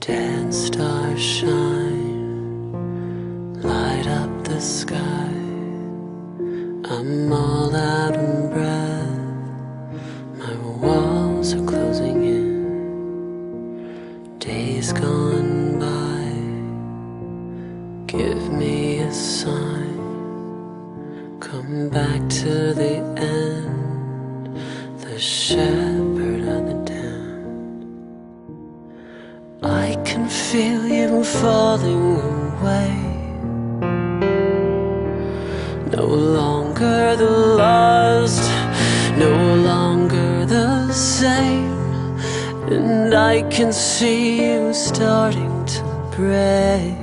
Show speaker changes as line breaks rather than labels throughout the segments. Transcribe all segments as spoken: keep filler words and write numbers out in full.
Dead stars shine, light up the sky. I'm all out of breath, my walls are closing in. Days gone by, give me a sign. Come back to the end, the shepherd of the damned. I can feel you falling away, no longer the lost, no longer the same. And I can see you starting to break.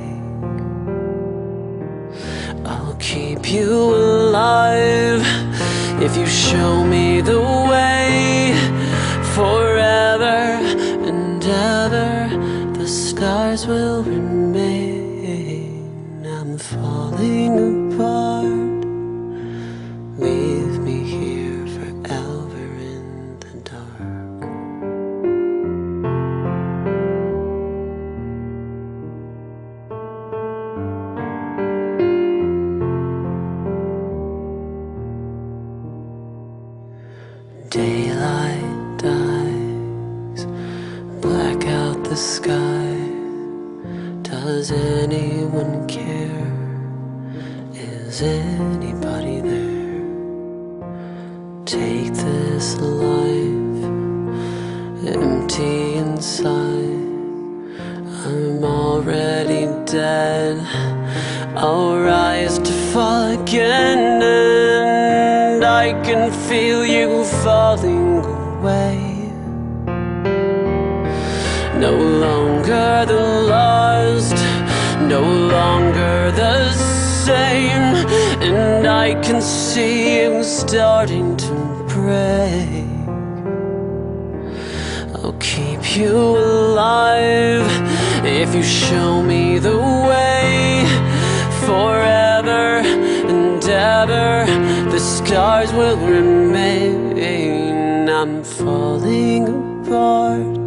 I'll keep you alive if you show me the way. Forever and ever the stars will remain. I'm falling apart, leave me here forever in the dark. Daylight dies, black out the sky. Does anyone care? Is anybody there? Take this life, empty inside. I'm already dead, I'll rise to fall again. And I can feel you falling away, no longer the lost, no longer the same. And I can see you starting to break. I'll keep you alive if you show me the way. Forever and ever the stars will remain. I'm falling apart,